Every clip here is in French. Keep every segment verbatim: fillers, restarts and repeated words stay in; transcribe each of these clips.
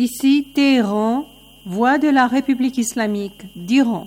Ici Téhéran, voix de la République islamique d'Iran.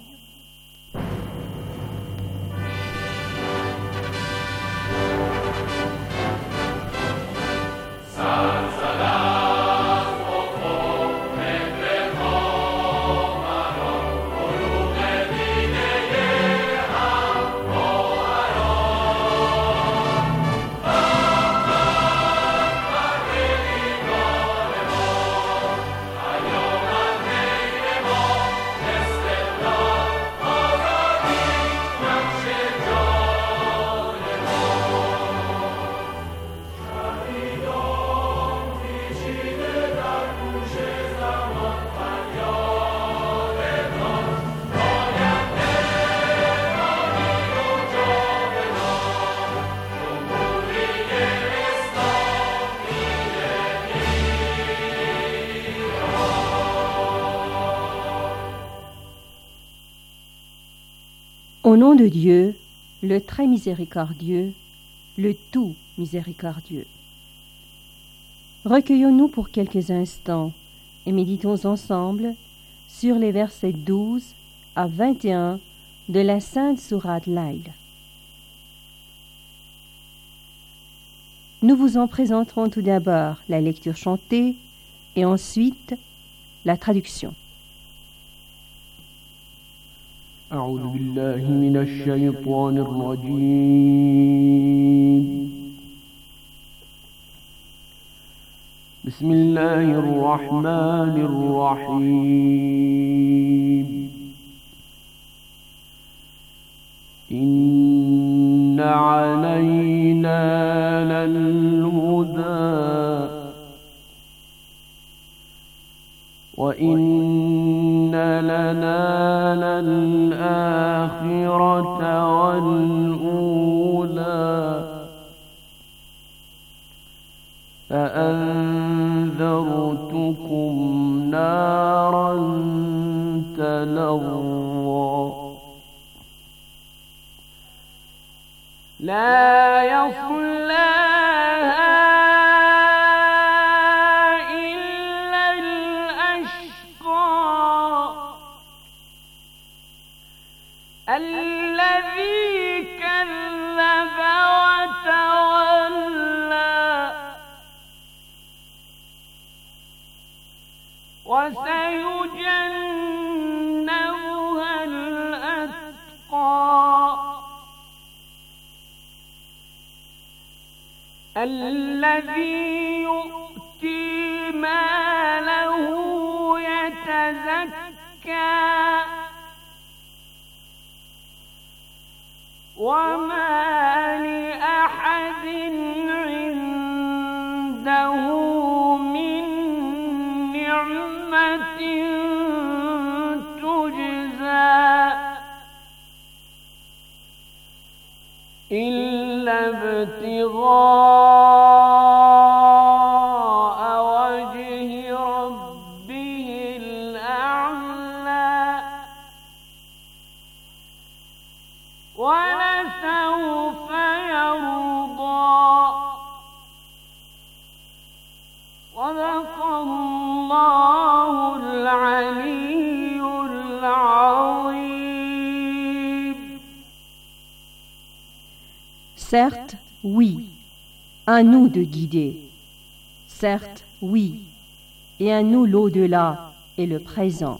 Au nom de Dieu, le très miséricordieux, le tout miséricordieux. Recueillons-nous pour quelques instants et méditons ensemble sur les versets douze à vingt et un de la Sainte Sourate Layl. Nous vous en présenterons tout d'abord la lecture chantée et ensuite la traduction. أعوذ بالله من الشيطان الرجيم بسم الله الرحمن الرحيم إن علينا للهدى وإن لنا للآخرة والأولى فأنذرتكم نارا تلظى لا يصلاها الذي كذب وتولى وسيجنبها الأتقى الذي يؤتي ماله يتزكى وما لأحد عنده من نعمة تجزى إلا ابتغاء وجه ربه الأعلى ولسوف يرضى صدق الله العلي العظيم. Certes, oui, à nous de guider. Certes, oui, et à nous l'au-delà et le présent.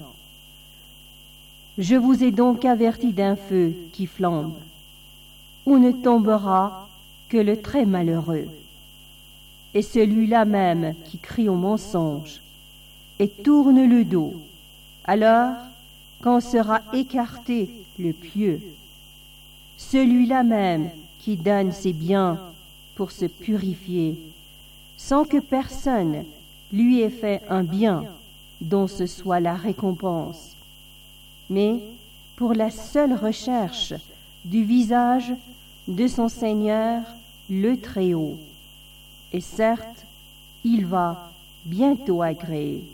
Je vous ai donc averti d'un feu qui flambe, où ne tombera que le très malheureux, et celui-là même qui crie au mensonge et tourne le dos, alors qu'en sera écarté le pieux, celui-là même qui donne ses biens pour se purifier, sans que personne lui ait fait un bien dont ce soit la récompense, mais pour la seule recherche du visage de son Seigneur le Très-Haut. Et certes, il va bientôt agréer.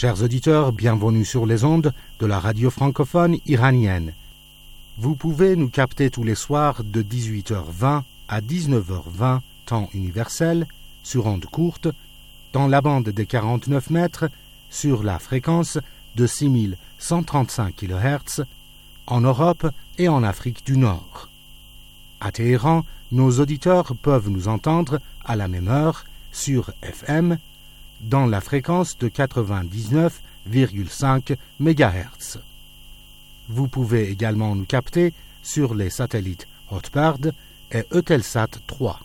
Chers auditeurs, bienvenue sur les ondes de la radio francophone iranienne. Vous pouvez nous capter tous les soirs de dix-huit heures vingt à dix-neuf heures vingt, temps universel, sur ondes courtes, dans la bande des quarante-neuf mètres, sur la fréquence de six mille cent trente-cinq kilohertz, en Europe et en Afrique du Nord. À Téhéran, nos auditeurs peuvent nous entendre à la même heure sur F M, dans la fréquence de quatre-vingt-dix-neuf virgule cinq mégahertz. Vous pouvez également nous capter sur les satellites Hotbird et Eutelsat trois.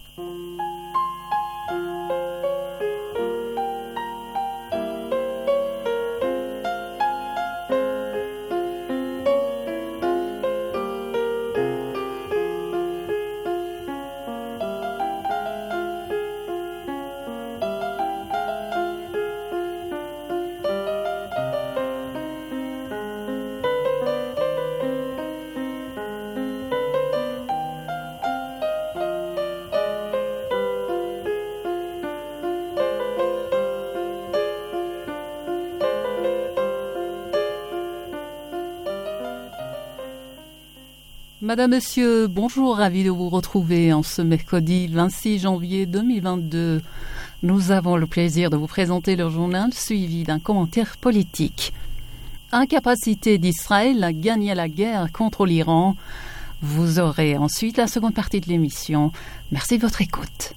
Madame, Monsieur, bonjour, ravi de vous retrouver en ce mercredi vingt-six janvier deux mille vingt-deux. Nous avons le plaisir de vous présenter le journal suivi d'un commentaire politique. Incapacité d'Israël à gagner la guerre contre l'Iran. Vous aurez ensuite la seconde partie de l'émission. Merci de votre écoute.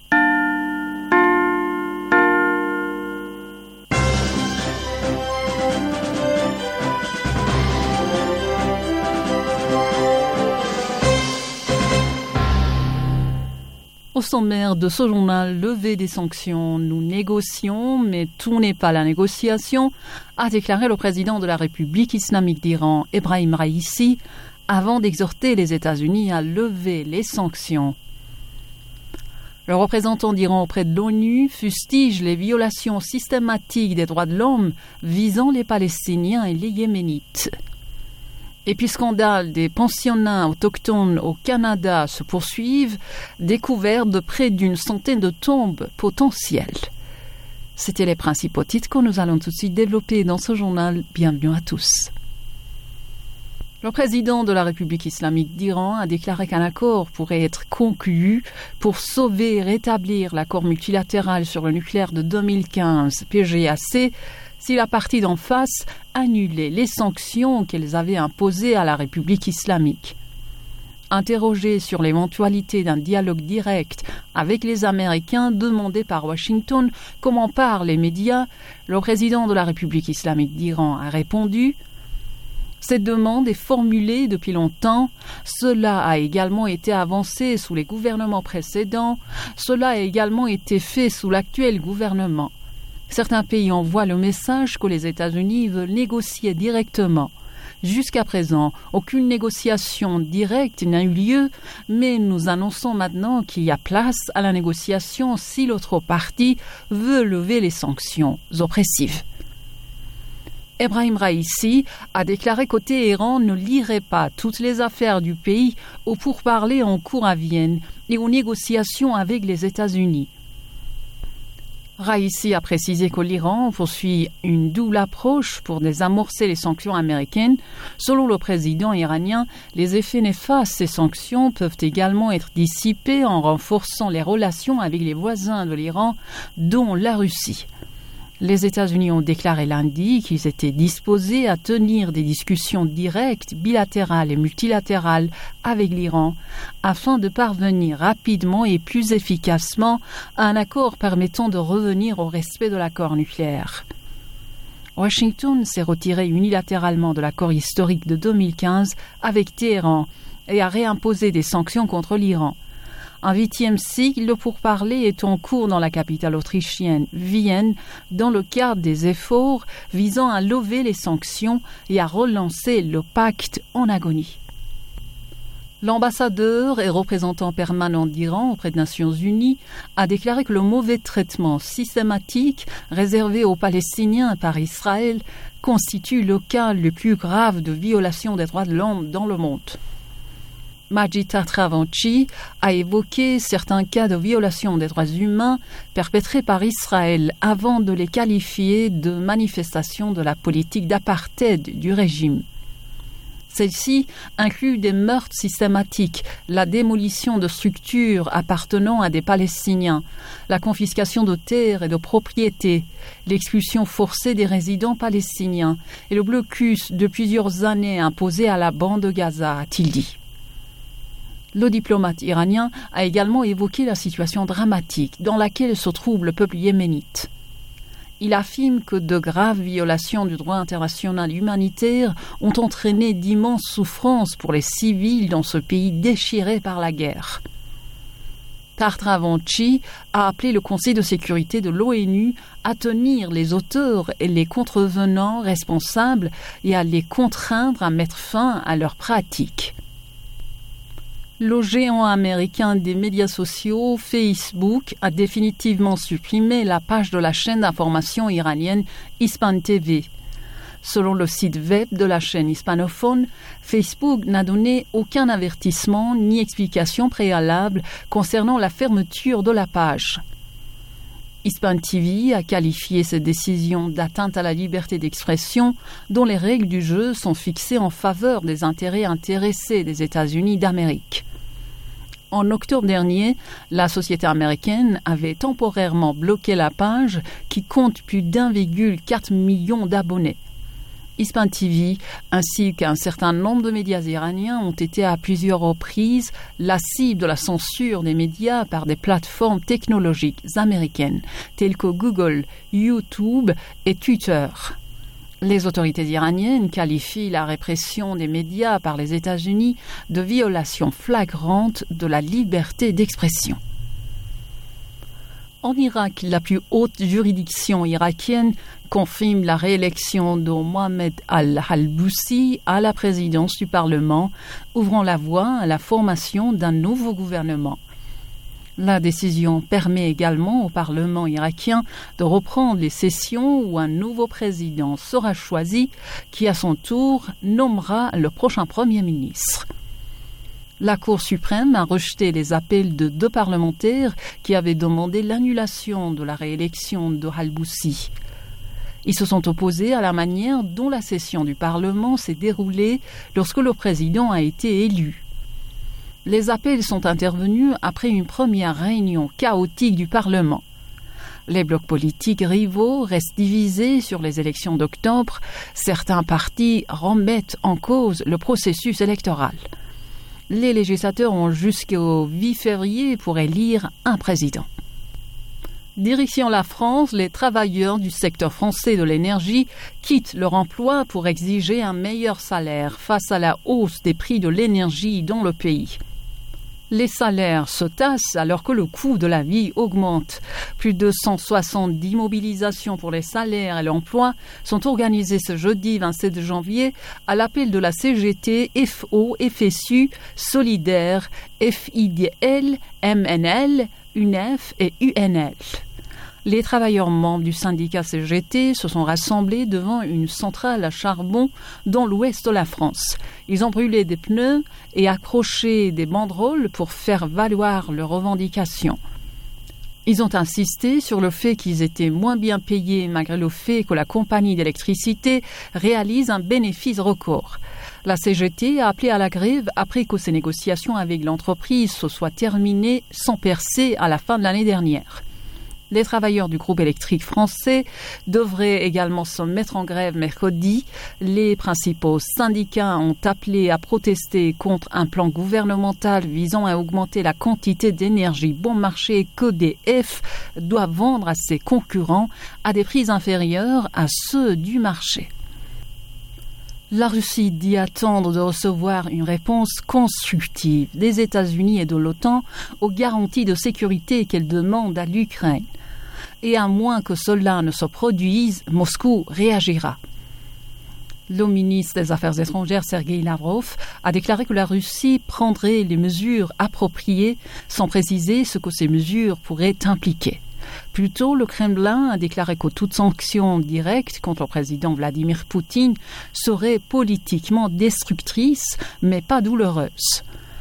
Au sommaire de ce journal, levée des sanctions, nous négocions, mais tout n'est pas la négociation, a déclaré le président de la République islamique d'Iran, Ebrahim Raïssi, avant d'exhorter les États-Unis à lever les sanctions. Le représentant d'Iran auprès de l'ONU fustige les violations systématiques des droits de l'homme visant les Palestiniens et les Yéménites. Et puis scandale des pensionnats autochtones au Canada se poursuivent, découverte de près d'une centaine de tombes potentielles. C'étaient les principaux titres que nous allons tout de suite développer dans ce journal. Bienvenue à tous. Le président de la République islamique d'Iran a déclaré qu'un accord pourrait être conclu pour sauver et rétablir l'accord multilatéral sur le nucléaire de deux mille quinze, P G A C, si la partie d'en face annulait les sanctions qu'elles avaient imposées à la République islamique. Interrogé sur l'éventualité d'un dialogue direct avec les Américains demandé par Washington, comment parlent les médias, le président de la République islamique d'Iran a répondu « Cette demande est formulée depuis longtemps, cela a également été avancé sous les gouvernements précédents, cela a également été fait sous l'actuel gouvernement. Certains pays envoient le message que les États-Unis veulent négocier directement. Jusqu'à présent, aucune négociation directe n'a eu lieu, mais nous annonçons maintenant qu'il y a place à la négociation si l'autre partie veut lever les sanctions oppressives. Ebrahim Raïssi a déclaré qu'au Téhéran ne lierait pas toutes les affaires du pays aux pourparlers en cours à Vienne et aux négociations avec les États-Unis. Raïssi a précisé que l'Iran poursuit une double approche pour désamorcer les sanctions américaines. Selon le président iranien, les effets néfastes de ces sanctions peuvent également être dissipés en renforçant les relations avec les voisins de l'Iran, dont la Russie. Les États-Unis ont déclaré lundi qu'ils étaient disposés à tenir des discussions directes, bilatérales et multilatérales avec l'Iran afin de parvenir rapidement et plus efficacement à un accord permettant de revenir au respect de l'accord nucléaire. Washington s'est retiré unilatéralement de l'accord historique de deux mille quinze avec Téhéran et a réimposé des sanctions contre l'Iran. Un huitième cycle de pourparlers est en cours dans la capitale autrichienne, Vienne, dans le cadre des efforts visant à lever les sanctions et à relancer le pacte en agonie. L'ambassadeur et représentant permanent d'Iran auprès des Nations Unies a déclaré que le mauvais traitement systématique réservé aux Palestiniens par Israël constitue le cas le plus grave de violation des droits de l'homme dans le monde. Majid Tartravanchi a évoqué certains cas de violation des droits humains perpétrés par Israël avant de les qualifier de manifestations de la politique d'apartheid du régime. Celle-ci inclut des meurtres systématiques, la démolition de structures appartenant à des Palestiniens, la confiscation de terres et de propriétés, l'expulsion forcée des résidents palestiniens et le blocus de plusieurs années imposé à la bande de Gaza, a-t-il dit. Le diplomate iranien a également évoqué la situation dramatique dans laquelle se trouve le peuple yéménite. Il affirme que de graves violations du droit international humanitaire ont entraîné d'immenses souffrances pour les civils dans ce pays déchiré par la guerre. Tartravanchi a appelé le Conseil de sécurité de l'ONU à tenir les auteurs et les contrevenants responsables et à les contraindre à mettre fin à leurs pratiques. Le géant américain des médias sociaux, Facebook, a définitivement supprimé la page de la chaîne d'information iranienne Ispan T V. Selon le site web de la chaîne hispanophone, Facebook n'a donné aucun avertissement ni explication préalable concernant la fermeture de la page. Ispan T V a qualifié cette décision d'atteinte à la liberté d'expression dont les règles du jeu sont fixées en faveur des intérêts intéressés des États-Unis d'Amérique. En octobre dernier, la société américaine avait temporairement bloqué la page qui compte plus d'un virgule quatre million d'abonnés. Ispan T V ainsi qu'un certain nombre de médias iraniens ont été à plusieurs reprises la cible de la censure des médias par des plateformes technologiques américaines telles que Google, YouTube et Twitter. Les autorités iraniennes qualifient la répression des médias par les États-Unis de violation flagrante de la liberté d'expression. En Irak, la plus haute juridiction irakienne confirme la réélection de Mohamed al-Halboussi à la présidence du Parlement, ouvrant la voie à la formation d'un nouveau gouvernement. La décision permet également au Parlement irakien de reprendre les sessions où un nouveau président sera choisi, qui à son tour nommera le prochain Premier ministre. La Cour suprême a rejeté les appels de deux parlementaires qui avaient demandé l'annulation de la réélection de Halboussi. Ils se sont opposés à la manière dont la session du Parlement s'est déroulée lorsque le président a été élu. Les appels sont intervenus après une première réunion chaotique du Parlement. Les blocs politiques rivaux restent divisés sur les élections d'octobre. Certains partis remettent en cause le processus électoral. Les législateurs ont jusqu'au huit février pour élire un président. Direction la France, les travailleurs du secteur français de l'énergie quittent leur emploi pour exiger un meilleur salaire face à la hausse des prix de l'énergie dans le pays. Les salaires se tassent alors que le coût de la vie augmente. Plus de cent soixante-dix mobilisations pour les salaires et l'emploi sont organisées ce jeudi vingt-sept janvier à l'appel de la C G T, F O, F S U, Solidaire, F I D L, M N L, U N E F et U N L. Les travailleurs membres du syndicat C G T se sont rassemblés devant une centrale à charbon dans l'ouest de la France. Ils ont brûlé des pneus et accroché des banderoles pour faire valoir leurs revendications. Ils ont insisté sur le fait qu'ils étaient moins bien payés malgré le fait que la compagnie d'électricité réalise un bénéfice record. La C G T a appelé à la grève après que ces négociations avec l'entreprise se soient terminées sans percée à la fin de l'année dernière. Les travailleurs du groupe électrique français devraient également se mettre en grève mercredi. Les principaux syndicats ont appelé à protester contre un plan gouvernemental visant à augmenter la quantité d'énergie bon marché qu'E D F doit vendre à ses concurrents à des prix inférieurs à ceux du marché. La Russie dit attendre de recevoir une réponse constructive des États-Unis et de l'OTAN aux garanties de sécurité qu'elle demande à l'Ukraine. Et à moins que cela ne se produise, Moscou réagira. Le ministre des Affaires étrangères, Sergueï Lavrov, a déclaré que la Russie prendrait les mesures appropriées sans préciser ce que ces mesures pourraient impliquer. Plus tôt, le Kremlin a déclaré que toute sanction directe contre le président Vladimir Poutine serait politiquement destructrice, mais pas douloureuse.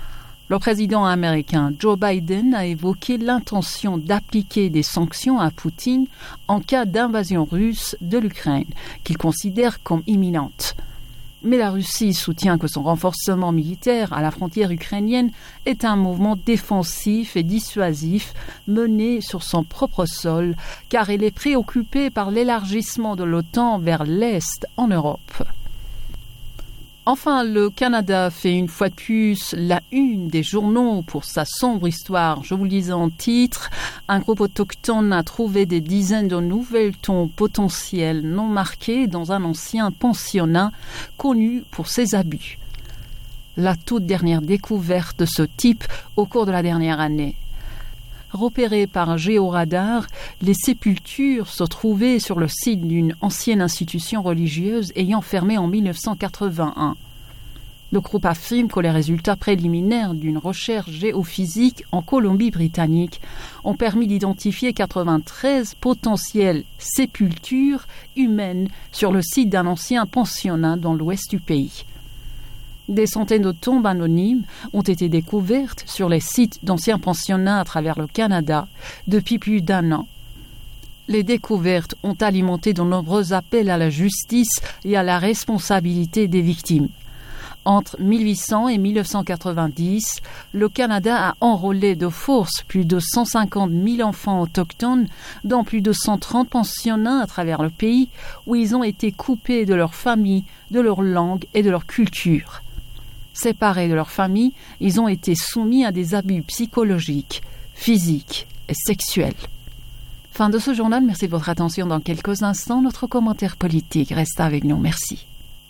Le président américain Joe Biden a évoqué l'intention d'appliquer des sanctions à Poutine en cas d'invasion russe de l'Ukraine, qu'il considère comme imminente. Mais la Russie soutient que son renforcement militaire à la frontière ukrainienne est un mouvement défensif et dissuasif mené sur son propre sol, car elle est préoccupée par l'élargissement de l'OTAN vers l'Est en Europe. Enfin, le Canada fait une fois de plus la une des journaux pour sa sombre histoire. Je vous le disais en titre, un groupe autochtone a trouvé des dizaines de nouvelles tombes potentielles non marquées dans un ancien pensionnat connu pour ses abus. La toute dernière découverte de ce type au cours de la dernière année. Repérées par un géoradar, les sépultures se trouvaient sur le site d'une ancienne institution religieuse ayant fermé en mille neuf cent quatre-vingt-un. Le groupe affirme que les résultats préliminaires d'une recherche géophysique en Colombie-Britannique ont permis d'identifier quatre-vingt-treize potentielles sépultures humaines sur le site d'un ancien pensionnat dans l'ouest du pays. Des centaines de tombes anonymes ont été découvertes sur les sites d'anciens pensionnats à travers le Canada depuis plus d'un an. Les découvertes ont alimenté de nombreux appels à la justice et à la responsabilité des victimes. Entre mille huit cents et mille neuf cent quatre-vingt-dix, le Canada a enrôlé de force plus de cent cinquante mille enfants autochtones dans plus de cent trente pensionnats à travers le pays où ils ont été coupés de leur famille, de leur langue et de leur culture. Séparés de leur famille, ils ont été soumis à des abus psychologiques, physiques et sexuels. Fin de ce journal, merci de votre attention. Dans quelques instants, notre commentaire politique reste avec nous. Merci.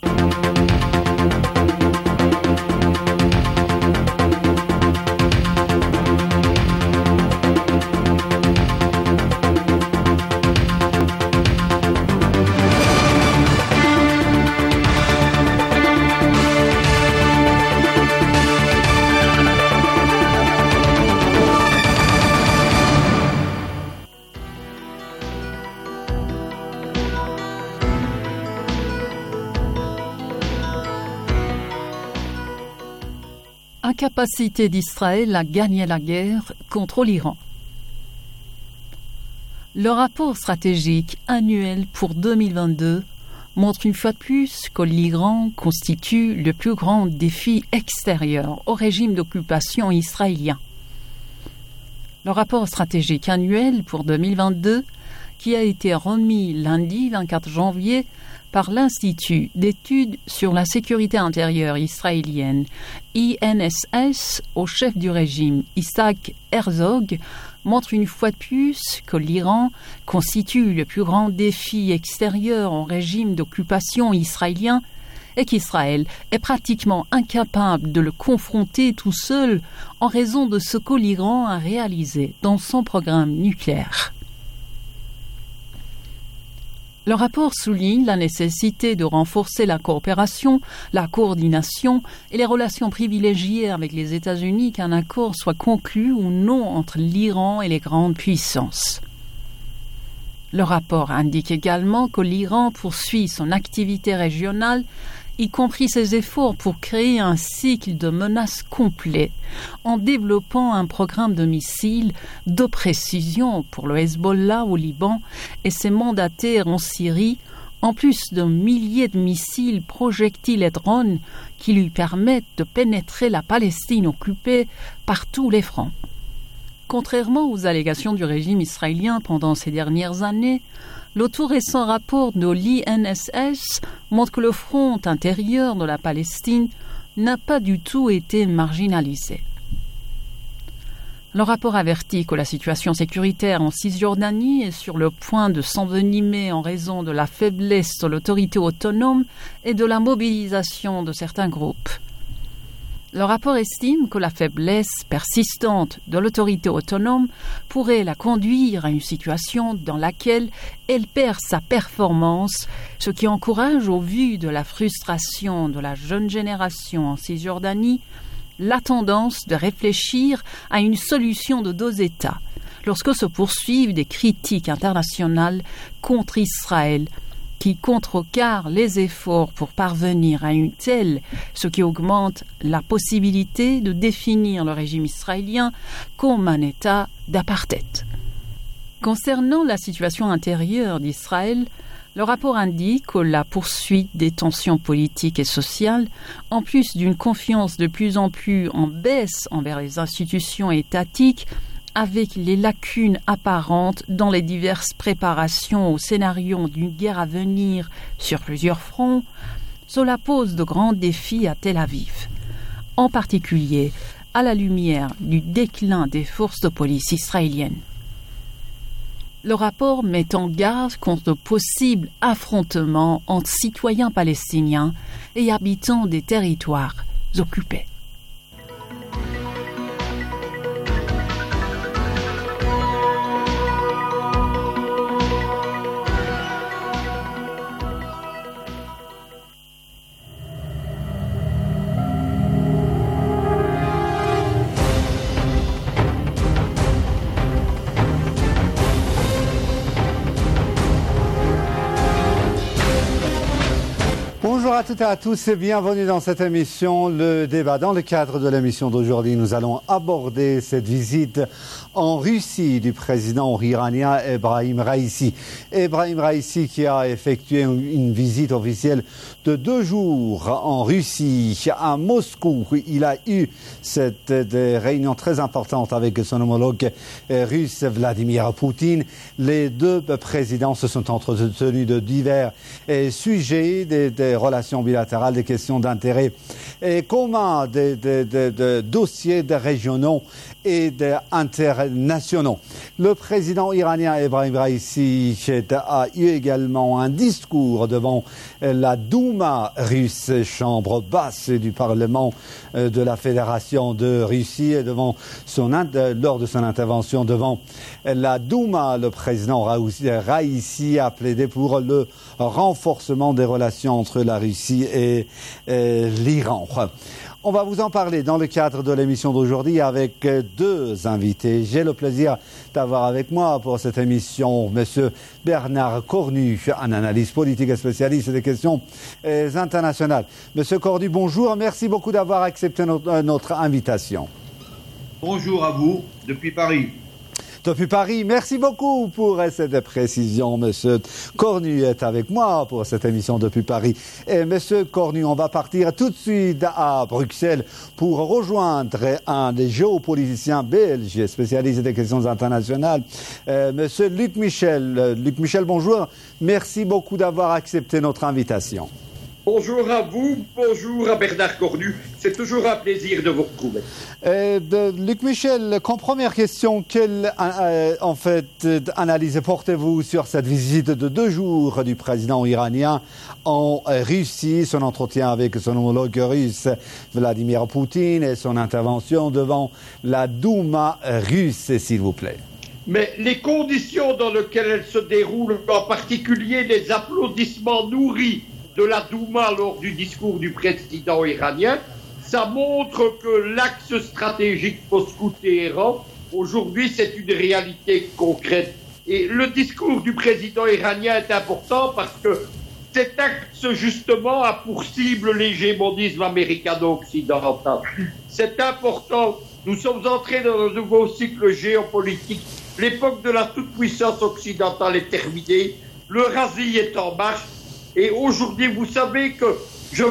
Incapacité d'Israël à gagner la guerre contre l'Iran. Le rapport stratégique annuel pour deux mille vingt-deux montre une fois de plus que l'Iran constitue le plus grand défi extérieur au régime d'occupation israélien. Le rapport stratégique annuel pour deux mille vingt-deux, qui a été remis lundi vingt-quatre janvier par l'Institut d'études sur la sécurité intérieure israélienne, I N S S, au chef du régime Isaac Herzog, montre une fois de plus que l'Iran constitue le plus grand défi extérieur au régime d'occupation israélien et qu'Israël est pratiquement incapable de le confronter tout seul en raison de ce que l'Iran a réalisé dans son programme nucléaire. Le rapport souligne la nécessité de renforcer la coopération, la coordination et les relations privilégiées avec les États-Unis qu'un accord soit conclu ou non entre l'Iran et les grandes puissances. Le rapport indique également que l'Iran poursuit son activité régionale, y compris ses efforts pour créer un cycle de menaces complet, en développant un programme de missiles de précision pour le Hezbollah au Liban et ses mandataires en Syrie, en plus de milliers de missiles, projectiles et drones qui lui permettent de pénétrer la Palestine occupée par tous les fronts. Contrairement aux allégations du régime israélien pendant ces dernières années, le tout récent rapport de l'I N S S montre que le front intérieur de la Palestine n'a pas du tout été marginalisé. Le rapport avertit que la situation sécuritaire en Cisjordanie est sur le point de s'envenimer en raison de la faiblesse de l'autorité autonome et de la mobilisation de certains groupes. Le rapport estime que la faiblesse persistante de l'autorité autonome pourrait la conduire à une situation dans laquelle elle perd sa performance, ce qui encourage, au vu de la frustration de la jeune génération en Cisjordanie, la tendance de réfléchir à une solution de deux États, lorsque se poursuivent des critiques internationales contre Israël qui contrecarre les efforts pour parvenir à une telle, ce qui augmente la possibilité de définir le régime israélien comme un État d'apartheid. Concernant la situation intérieure d'Israël, le rapport indique que la poursuite des tensions politiques et sociales, en plus d'une confiance de plus en plus en baisse envers les institutions étatiques, avec les lacunes apparentes dans les diverses préparations au scénario d'une guerre à venir sur plusieurs fronts, cela pose de grands défis à Tel Aviv, en particulier à la lumière du déclin des forces de police israéliennes. Le rapport met en garde contre de possibles affrontements entre citoyens palestiniens et habitants des territoires occupés. Bonjour à toutes et à tous et bienvenue dans cette émission, le débat. Dans le cadre de l'émission d'aujourd'hui, nous allons aborder cette visite en Russie du président iranien Ebrahim Raïssi. Ebrahim Raïssi qui a effectué une visite officielle de deux jours en Russie, à Moscou. Il a eu cette réunion très importante avec son homologue russe Vladimir Poutine. Les deux présidents se sont entretenus de divers sujets, des, des relations bilatérales, des questions d'intérêt commun, des, des, des, des dossiers des régionaux et internationaux. Le président iranien Ebrahim Raïssi a eu également un discours devant la Douma russe, chambre basse du Parlement de la Fédération de Russie, et devant son, lors de son intervention devant la Douma, le président Raïssi a plaidé pour le renforcement des relations entre la Russie et, et l'Iran. On va vous en parler dans le cadre de l'émission d'aujourd'hui avec deux invités. J'ai le plaisir d'avoir avec moi pour cette émission M. Bernard Cornu, un analyste politique et spécialiste des questions internationales. M. Cornu, bonjour. Merci beaucoup d'avoir accepté notre, notre invitation. Bonjour à vous, depuis Paris. Depuis Paris, merci beaucoup pour cette précision. Monsieur Cornu est avec moi pour cette émission depuis Paris. Et Monsieur Cornu, on va partir tout de suite à Bruxelles pour rejoindre un des géopoliticiens belges spécialistes des questions internationales, euh, Monsieur Luc Michel. Luc Michel, bonjour. Merci beaucoup d'avoir accepté notre invitation. Bonjour à vous, bonjour à Bernard Cornu. C'est toujours un plaisir de vous retrouver. Euh, de, Luc Michel, comme première question, quelle euh, en fait, analyse portez-vous sur cette visite de deux jours du président iranien en Russie, son entretien avec son homologue russe Vladimir Poutine et son intervention devant la Douma russe, s'il vous plaît? Mais les conditions dans lesquelles elle se déroule, en particulier les applaudissements nourris de la Douma lors du discours du président iranien, ça montre que l'axe stratégique Moscou-Téhéran, aujourd'hui, c'est une réalité concrète. Et le discours du président iranien est important parce que cet axe, justement, a pour cible l'hégémonisme américano-occidental. C'est important. Nous sommes entrés dans un nouveau cycle géopolitique. L'époque de la toute-puissance occidentale est terminée. Le razzi est en marche. Et aujourd'hui, vous savez que je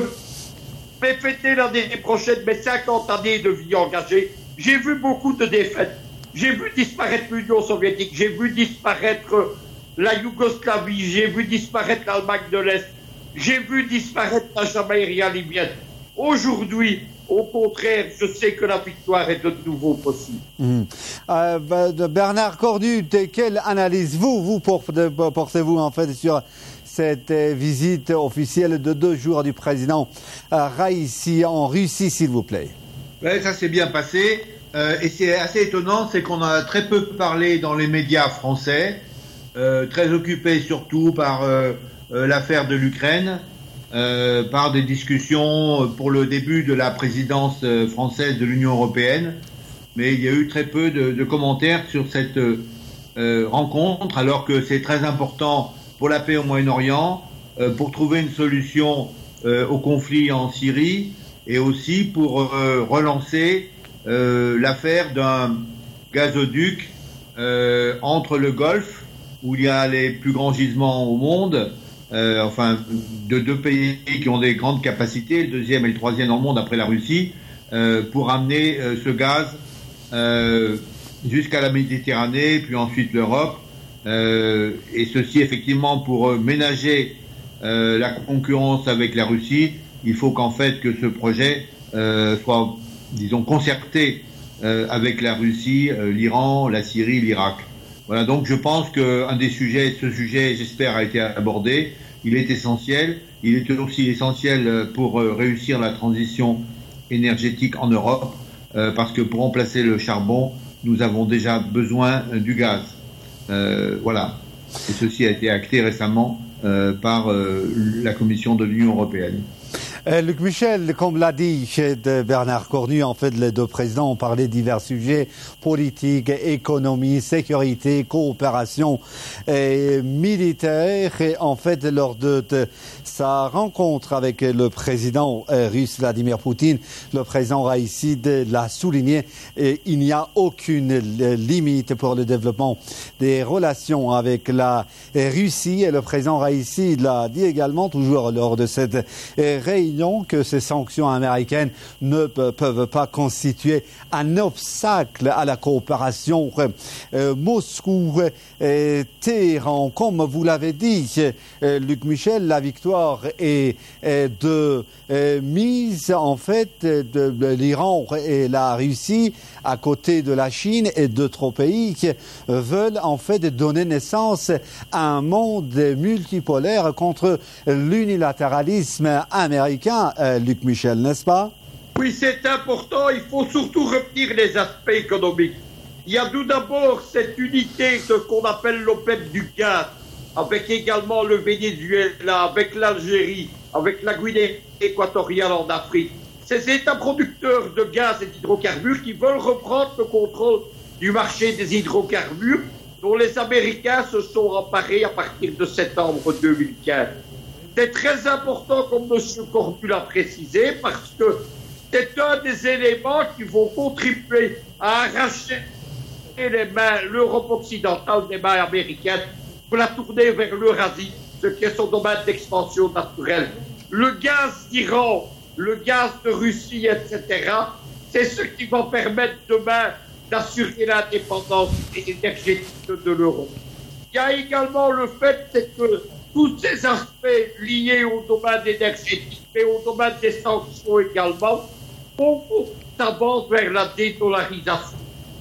vais fêter l'année prochaine mes cinquante années de vie engagée. J'ai vu beaucoup de défaites. J'ai vu disparaître l'Union soviétique. J'ai vu disparaître la Yougoslavie. J'ai vu disparaître l'Allemagne de l'Est. J'ai vu disparaître la Jamaïque libyenne. Aujourd'hui, au contraire, je sais que la victoire est de nouveau possible. Mmh. Euh, Bernard Cornu, quelle analyse vous, vous portez-vous en fait sur cette visite officielle de deux jours du président Raïssi en Russie, s'il vous plaît? Ouais, ça s'est bien passé. Euh, et c'est assez étonnant, c'est qu'on a très peu parlé dans les médias français, euh, très occupés surtout par euh, euh, l'affaire de l'Ukraine, euh, par des discussions pour le début de la présidence française de l'Union européenne. Mais il y a eu très peu de, de commentaires sur cette euh, rencontre, alors que c'est très important pour la paix au Moyen-Orient, euh, pour trouver une solution euh, au conflit en Syrie et aussi pour euh, relancer euh, l'affaire d'un gazoduc euh, entre le Golfe, où il y a les plus grands gisements au monde, euh, enfin de deux pays qui ont des grandes capacités, le deuxième et le troisième dans le monde après la Russie, euh, pour amener euh, ce gaz euh, jusqu'à la Méditerranée, puis ensuite l'Europe, euh, et ceci effectivement pour euh, ménager euh, la concurrence avec la Russie. Il faut qu'en fait que ce projet euh, soit, disons, concerté euh, avec la Russie, euh, l'Iran, la Syrie, l'Irak. Voilà, donc je pense qu'un des sujets, ce sujet, j'espère, a été abordé. Il est essentiel. Il est aussi essentiel pour euh, réussir la transition énergétique en Europe, euh, parce que pour remplacer le charbon, nous avons déjà besoin euh, du gaz. Euh, voilà. Et ceci a été acté récemment euh, par euh, la Commission de l'Union européenne. Euh, Luc Michel, comme l'a dit de Bernard Cornu, en fait, les deux présidents ont parlé de divers sujets, politique, économie, sécurité, coopération et militaire. Et en fait, lors de, de sa rencontre avec le président euh, russe Vladimir Poutine, le président Raïssi l'a souligné, et il n'y a aucune limite pour le développement des relations avec la Russie. Et le président Raïssi l'a dit également, toujours lors de cette réunion, que ces sanctions américaines ne peuvent pas constituer un obstacle à la coopération. Euh, Moscou et Téhéran, comme vous l'avez dit, euh, Luc Michel, la victoire est, est de euh, mise en fait de, de l'Iran et la Russie à côté de la Chine et d'autres pays qui veulent en fait donner naissance à un monde multipolaire contre l'unilatéralisme américain, euh, Luc Michel, n'est-ce pas? Oui, c'est important. Il faut surtout retenir les aspects économiques. Il y a tout d'abord cette unité, ce qu'on appelle l'OPEP du gaz, avec également le Venezuela, avec l'Algérie, avec la Guinée équatoriale en Afrique. Ces États producteurs de gaz et d'hydrocarbures qui veulent reprendre le contrôle du marché des hydrocarbures, dont les Américains se sont emparés à partir de septembre deux mille quinze. C'est très important, comme M. Cornu l'a précisé, parce que c'est un des éléments qui vont contribuer à arracher les mains, l'Europe occidentale des mains américaines, pour la tourner vers l'Eurasie, ce qui est son domaine d'expansion naturelle. Le gaz d'Iran, le gaz de Russie, et cetera, c'est ce qui va permettre demain d'assurer l'indépendance énergétique de l'Europe. Il y a également le fait c'est que tous ces aspects liés au domaine énergétique et au domaine des sanctions également vont s'avancer vers la dédollarisation.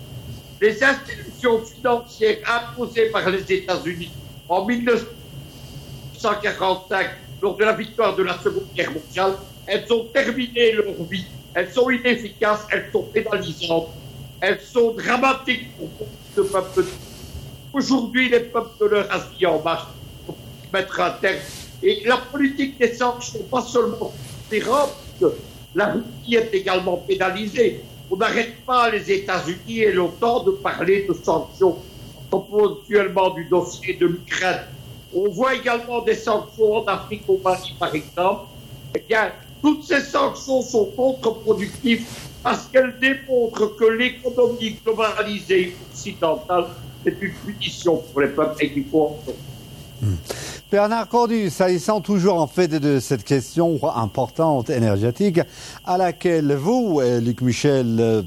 Les institutions financières imposées par les États-Unis en mille neuf cent quarante-cinq, lors de la victoire de la Seconde Guerre mondiale, elles ont terminé leur vie. Elles sont inefficaces, elles sont pénalisantes, elles sont dramatiques pour le peuple. Aujourd'hui, les peuples de l'Eurasie en marche pour mettre un terme. Et la politique des sanctions, pas seulement l'Europe, la Russie est également pénalisée. On n'arrête pas les États-Unis et l'OTAN de parler de sanctions, comme actuellement du dossier de l'Ukraine. On voit également des sanctions en Afrique, au Mali par exemple. Eh bien, toutes ces sanctions sont contre-productives parce qu'elles démontrent que l'économie globalisée occidentale est une punition pour les peuples et qu'il faut en sortir. Mmh. Bernard Cornu, s'agissant toujours en fait de cette question importante énergétique à laquelle vous, Luc Michel,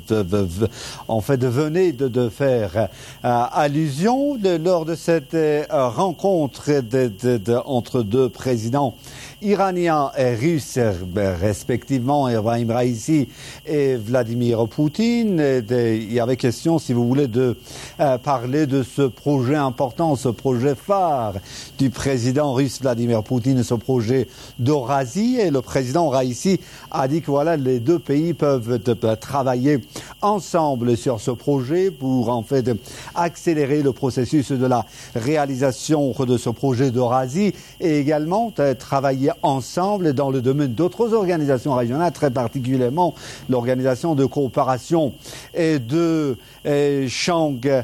en fait venez de, de faire euh, allusion de, lors de cette euh, rencontre de, de, de, entre deux présidents iraniens et russes, respectivement Ebrahim Raïssi et Vladimir Poutine. De, il y avait question, si vous voulez, de euh, parler de ce projet important, ce projet phare du président russe Vladimir Poutine, ce projet d'Eurasie, et le président Raïssi a dit que voilà, les deux pays peuvent travailler ensemble sur ce projet pour en fait accélérer le processus de la réalisation de ce projet d'Eurasie et également travailler travailler ensemble dans le domaine d'autres organisations régionales, très particulièrement l'organisation de coopération et de et Shanghai.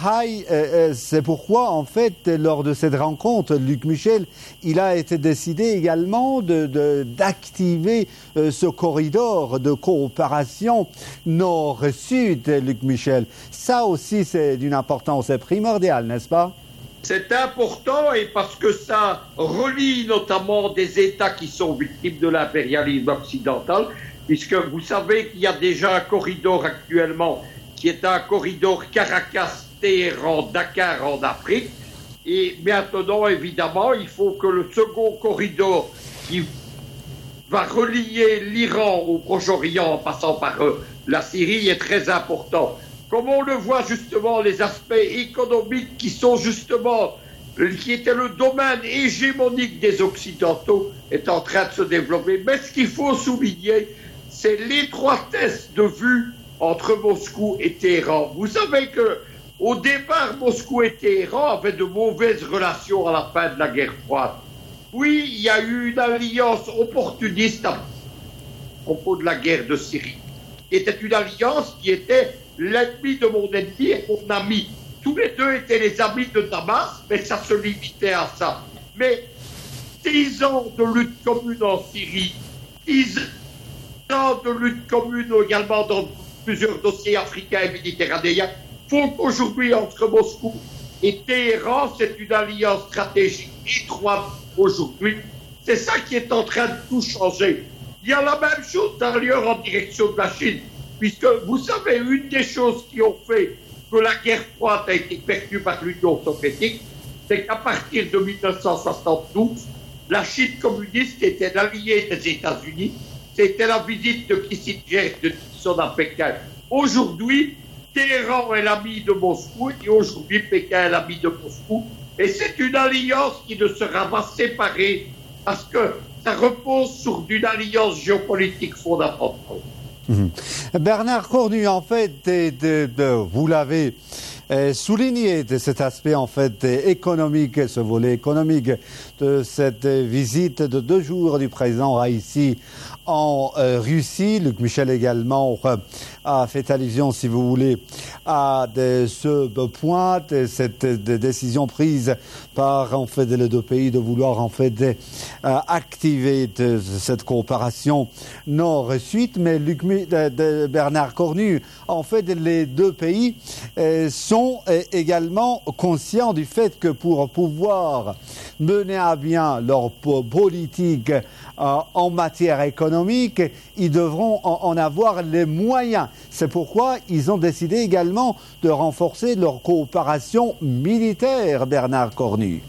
C'est pourquoi, en fait, lors de cette rencontre, Luc Michel, il a été décidé également de, de, d'activer euh, ce corridor de coopération nord-sud, Luc Michel. Ça aussi, c'est d'une importance primordiale, n'est-ce pas? C'est important et parce que ça relie notamment des États qui sont victimes de l'impérialisme occidental, puisque vous savez qu'il y a déjà un corridor actuellement qui est un corridor Caracas-Téhéran-Dakar en Afrique. Et maintenant, évidemment, il faut que le second corridor qui va relier l'Iran au Proche-Orient en passant par euh, la Syrie est très important. Comme on le voit justement, les aspects économiques qui sont justement, qui étaient le domaine hégémonique des Occidentaux, est en train de se développer. Mais ce qu'il faut souligner, c'est l'étroitesse de vue entre Moscou et Téhéran. Vous savez que au départ, Moscou et Téhéran avaient de mauvaises relations à la fin de la guerre froide. Oui, il y a eu une alliance opportuniste à propos de la guerre de Syrie, qui était une alliance qui était l'ennemi de mon ennemi et mon ami. Tous les deux étaient les amis de Damas, mais ça se limitait à ça. Mais dix ans de lutte commune en Syrie, dix ans de lutte commune également dans plusieurs dossiers africains et méditerranéens, font qu'aujourd'hui, entre Moscou et Téhéran, c'est une alliance stratégique étroite aujourd'hui. C'est ça qui est en train de tout changer. Il y a la même chose d'ailleurs en direction de la Chine, puisque vous savez, une des choses qui ont fait que la guerre froide a été perdue par l'Union soviétique, c'est qu'à partir de mille neuf cent soixante-douze, la Chine communiste était l'alliée des États-Unis. C'était la visite de Kissinger et de Nixon à Pékin. Aujourd'hui, Téhéran est l'ami de Moscou et aujourd'hui Pékin est l'ami de Moscou. Et c'est une alliance qui ne sera pas séparée parce que ça repose sur une alliance géopolitique fondamentale. Mmh. Bernard Cornu, en fait, de, de, de, vous l'avez euh, souligné de cet aspect en fait économique, ce volet économique de cette visite de deux jours du président Raïssi en euh, Russie. Luc Michel également euh, a fait allusion, si vous voulez, à de, ce point, de cette de décision prise par en fait les deux pays de vouloir en fait de, euh, activer de, cette coopération nord-sud. Mais Luc, de, de Bernard Cornu, en fait, les deux pays euh, sont euh, également conscients du fait que pour pouvoir mener à bien leur politique euh, en matière économique, ils devront en, en avoir les moyens. C'est pourquoi ils ont décidé également de renforcer leur coopération militaire, Bernard Cornu.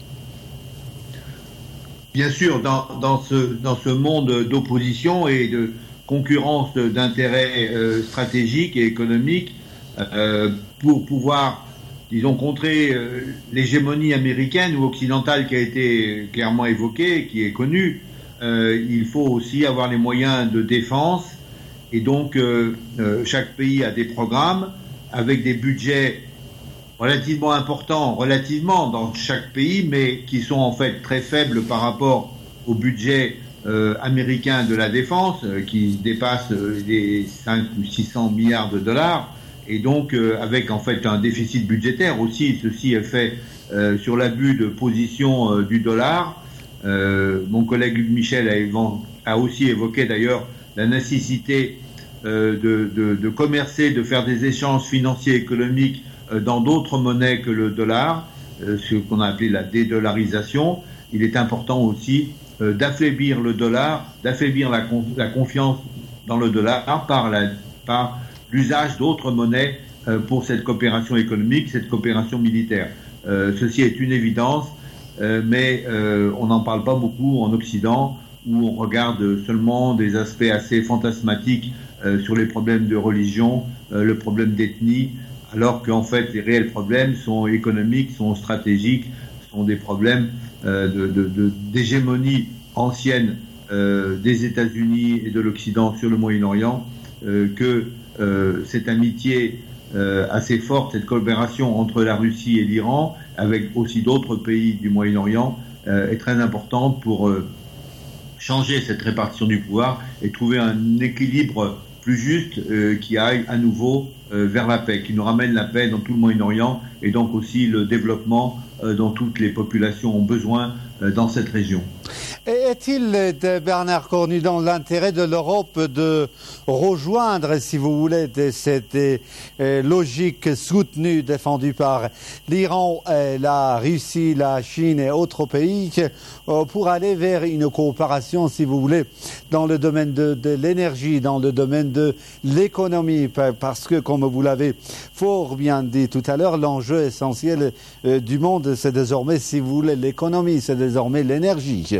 Bien sûr, dans, dans, ce, dans ce monde d'opposition et de concurrence d'intérêts euh, stratégiques et économiques, euh, pour pouvoir, disons, contrer euh, l'hégémonie américaine ou occidentale qui a été clairement évoquée, qui est connue, euh, il faut aussi avoir les moyens de défense. Et donc, euh, euh, chaque pays a des programmes avec des budgets relativement importants, relativement dans chaque pays, mais qui sont en fait très faibles par rapport au budget euh, américain de la défense, euh, qui dépasse euh, les cinq ou six cents milliards de dollars, et donc euh, avec en fait un déficit budgétaire aussi. Ceci est fait euh, sur l'abus de position euh, du dollar. Euh, mon collègue Luc Michel a, évo- a aussi évoqué d'ailleurs la nécessité euh, de, de, de commercer, de faire des échanges financiers et économiques euh, dans d'autres monnaies que le dollar, euh, ce qu'on a appelé la dédollarisation. Il est important aussi euh, d'affaiblir le dollar, d'affaiblir la, con- la confiance dans le dollar par, la, par l'usage d'autres monnaies euh, pour cette coopération économique, cette coopération militaire. Euh, ceci est une évidence, euh, mais euh, on n'en parle pas beaucoup en Occident, où on regarde seulement des aspects assez fantasmatiques euh, sur les problèmes de religion, euh, le problème d'ethnie, alors qu'en fait les réels problèmes sont économiques, sont stratégiques, sont des problèmes euh, de, de, de, d'hégémonie ancienne euh, des États-Unis et de l'Occident sur le Moyen-Orient, euh, que euh, cette amitié euh, assez forte, cette coopération entre la Russie et l'Iran, avec aussi d'autres pays du Moyen-Orient, euh, est très importante pour euh, changer cette répartition du pouvoir et trouver un équilibre plus juste euh, qui aille à nouveau euh, vers la paix, qui nous ramène la paix dans tout le Moyen-Orient et donc aussi le développement euh, dont toutes les populations ont besoin euh, dans cette région. Et est-il, de Bernard Cornu, dans l'intérêt de l'Europe de rejoindre, si vous voulez, de cette euh, logique soutenue, défendue par l'Iran, euh, la Russie, la Chine et autres pays, euh, pour aller vers une coopération, si vous voulez, dans le domaine de, de l'énergie, dans le domaine de l'économie, parce que, comme vous l'avez fort bien dit tout à l'heure, l'enjeu essentiel euh, du monde, c'est désormais, si vous voulez, l'économie, c'est désormais l'énergie.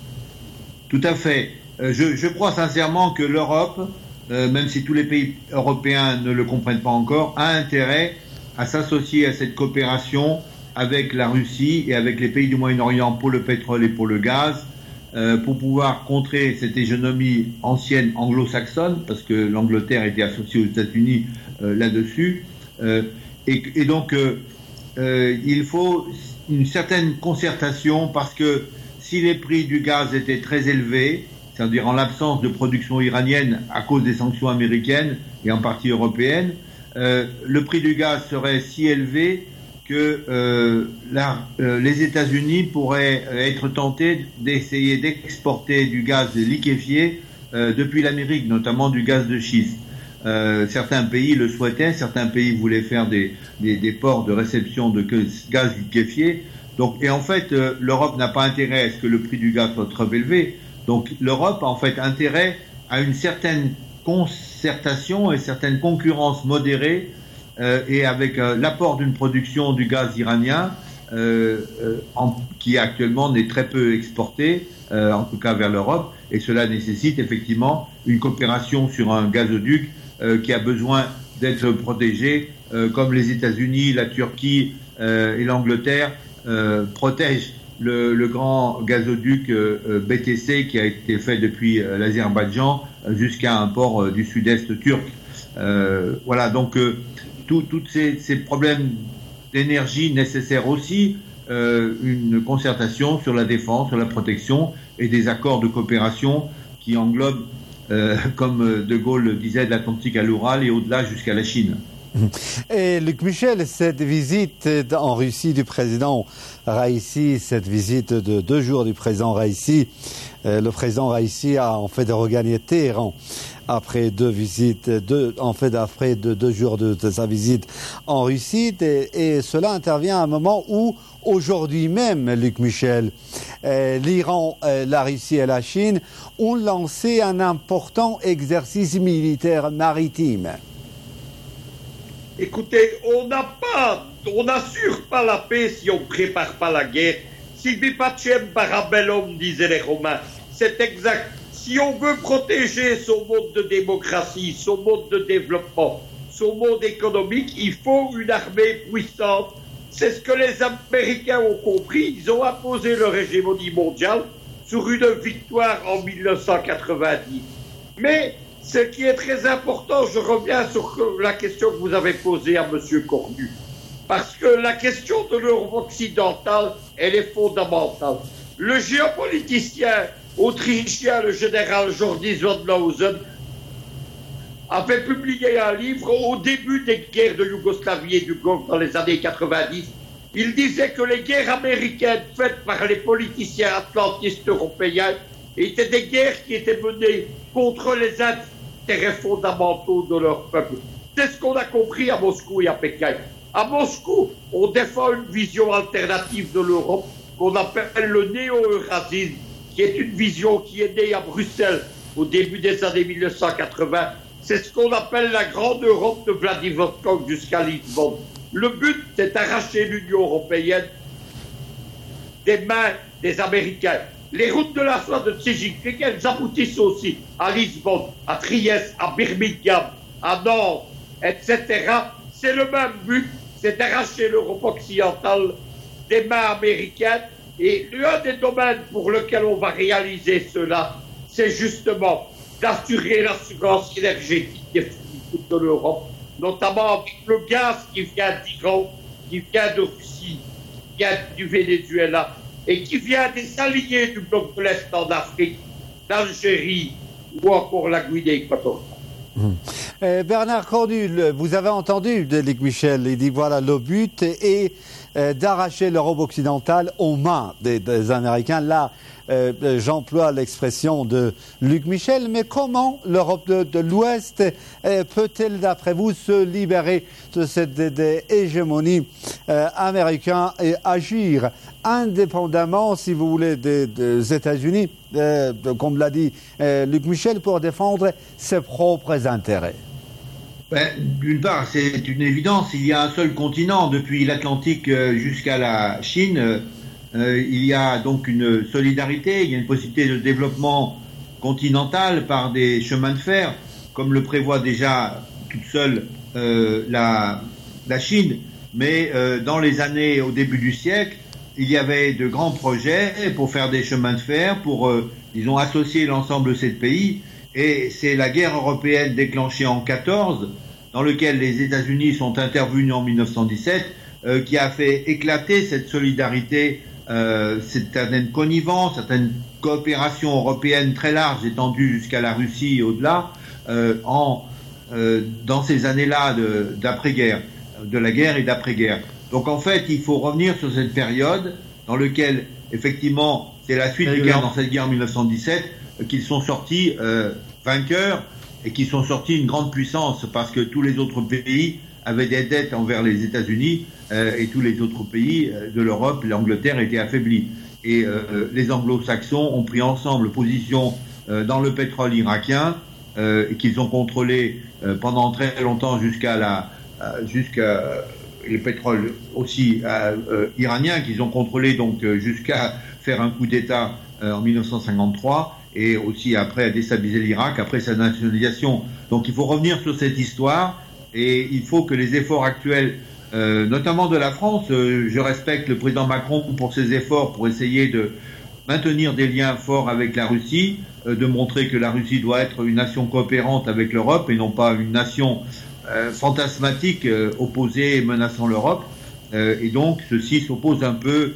Tout à fait. Euh, je, je crois sincèrement que l'Europe, euh, même si tous les pays européens ne le comprennent pas encore, a intérêt à s'associer à cette coopération avec la Russie et avec les pays du Moyen-Orient pour le pétrole et pour le gaz, euh, pour pouvoir contrer cette hégémonie ancienne anglo-saxonne, parce que l'Angleterre était associée aux États-Unis euh, là-dessus. Euh, et, et donc, euh, euh, il faut une certaine concertation, parce que si les prix du gaz étaient très élevés, c'est-à-dire en l'absence de production iranienne à cause des sanctions américaines et en partie européennes, euh, le prix du gaz serait si élevé que euh, la, euh, les États-Unis pourraient être tentés d'essayer d'exporter du gaz liquéfié euh, depuis l'Amérique, notamment du gaz de schiste. Euh, certains pays le souhaitaient, certains pays voulaient faire des, des, des ports de réception de gaz liquéfié. Donc, et en fait, euh, l'Europe n'a pas intérêt à ce que le prix du gaz soit trop élevé. Donc, l'Europe a en fait intérêt à une certaine concertation et certaine concurrence modérée, euh, et avec euh, l'apport d'une production du gaz iranien euh, euh, en, qui actuellement n'est très peu exporté, euh, en tout cas vers l'Europe. Et cela nécessite effectivement une coopération sur un gazoduc euh, qui a besoin d'être protégé, euh, comme les États-Unis, la Turquie euh, et l'Angleterre Euh, protège le, le grand gazoduc euh, B T C qui a été fait depuis euh, l'Azerbaïdjan jusqu'à un port euh, du sud-est turc. Euh, voilà, donc euh, tous ces, ces problèmes d'énergie nécessèrent aussi euh, une concertation sur la défense, sur la protection et des accords de coopération qui englobent, euh, comme De Gaulle disait, de l'Atlantique à l'Oural et au-delà jusqu'à la Chine. Et Luc Michel, cette visite en Russie du président Raïssi, cette visite de deux jours du président Raïssi, euh, le président Raïssi a en fait regagné Téhéran après deux visites, deux, en fait après deux, deux jours de, de sa visite en Russie, et, et cela intervient à un moment où aujourd'hui même, Luc Michel, euh, l'Iran, euh, la Russie et la Chine ont lancé un important exercice militaire maritime. Écoutez, on n'a pas, on n'assure pas la paix si on ne prépare pas la guerre. Sibi pacem para bellum, disaient les Romains. C'est exact. Si on veut protéger son mode de démocratie, son mode de développement, son mode économique, il faut une armée puissante. C'est ce que les Américains ont compris. Ils ont imposé leur hégémonie mondiale sur une victoire en mille neuf cent quatre-vingt-dix. Mais ce qui est très important, je reviens sur la question que vous avez posée à M. Cornu, parce que la question de l'Europe occidentale, elle est fondamentale. Le géopoliticien autrichien, le général Jordi Sonnenhausen, avait publié un livre au début des guerres de Yougoslavie et du Golfe dans les années quatre-vingt-dix. Il disait que les guerres américaines faites par les politiciens atlantistes européens étaient des guerres qui étaient menées contre les intérêts fondamentaux de leur peuple. C'est ce qu'on a compris à Moscou et à Pékin. À Moscou, on défend une vision alternative de l'Europe qu'on appelle le néo-eurasisme, qui est une vision qui est née à Bruxelles au début des années mille neuf cent quatre-vingts. C'est ce qu'on appelle la grande Europe de Vladivostok jusqu'à Lisbonne. Le but, c'est d'arracher l'Union européenne des mains des Américains. Les routes de la soie de Xi Jinping, elles aboutissent aussi à Lisbonne, à Trieste, à Birmingham, à Nantes, et cetera. C'est le même but, c'est d'arracher l'Europe occidentale des mains américaines. Et l'un des domaines pour lequel on va réaliser cela, c'est justement d'assurer l'assurance énergétique des fournitures de l'Europe, notamment avec le gaz qui vient d'Iran, qui vient de Russie, qui vient du Venezuela et qui vient des alliés du bloc de l'Est en Afrique, d'Algérie ou encore la Guinée équatoriale. Mmh. Euh, Bernard Cornu, vous avez entendu de Luc Michel, il dit voilà, le but est euh, d'arracher l'Europe occidentale aux mains des, des Américains. Là, euh, j'emploie l'expression de Luc Michel, mais comment l'Europe de, de l'Ouest euh, peut-elle, d'après vous, se libérer de cette de, de hégémonie euh, américaine et agir indépendamment, si vous voulez, des, des États-Unis, euh, comme l'a dit euh, Luc Michel, pour défendre ses propres intérêts? Ben, d'une part, c'est une évidence, il y a un seul continent, depuis l'Atlantique jusqu'à la Chine, euh, il y a donc une solidarité, il y a une possibilité de développement continental par des chemins de fer, comme le prévoit déjà toute seule euh, la, la Chine, mais euh, dans les années au début du siècle, il y avait de grands projets pour faire des chemins de fer, pour, euh, ils ont associé l'ensemble de ces pays, et c'est la guerre européenne déclenchée en quatorze, dans laquelle les États-Unis sont intervenus en mille neuf cent dix-sept, euh, qui a fait éclater cette solidarité, euh, cette certaine connivence, certaine coopération européenne très large, étendue jusqu'à la Russie et au-delà, euh, en, euh, dans ces années-là de, d'après-guerre, de la guerre et d'après-guerre. Donc en fait, il faut revenir sur cette période dans laquelle, effectivement, c'est la suite de guerre, dans cette guerre en mille neuf cent dix-sept, euh, qu'ils sont sortis euh, vainqueurs et qu'ils sont sortis une grande puissance, parce que tous les autres pays avaient des dettes envers les États-Unis euh, et tous les autres pays euh, de l'Europe, l'Angleterre était affaiblie. Et euh, les anglo-saxons ont pris ensemble position euh, dans le pétrole irakien, euh, et qu'ils ont contrôlé euh, pendant très longtemps jusqu'à la euh, jusqu'à le pétrole aussi euh, euh, iranien, qu'ils ont contrôlé donc euh, jusqu'à faire un coup d'État euh, en mille neuf cent cinquante-trois, et aussi après à déstabiliser l'Irak après sa nationalisation. Donc il faut revenir sur cette histoire, et il faut que les efforts actuels, euh, notamment de la France, euh, je respecte le président Macron pour ses efforts pour essayer de maintenir des liens forts avec la Russie, euh, de montrer que la Russie doit être une nation coopérante avec l'Europe et non pas une nation euh, fantasmatique, euh, opposée et menaçant l'Europe. Euh, et donc ceci s'oppose un peu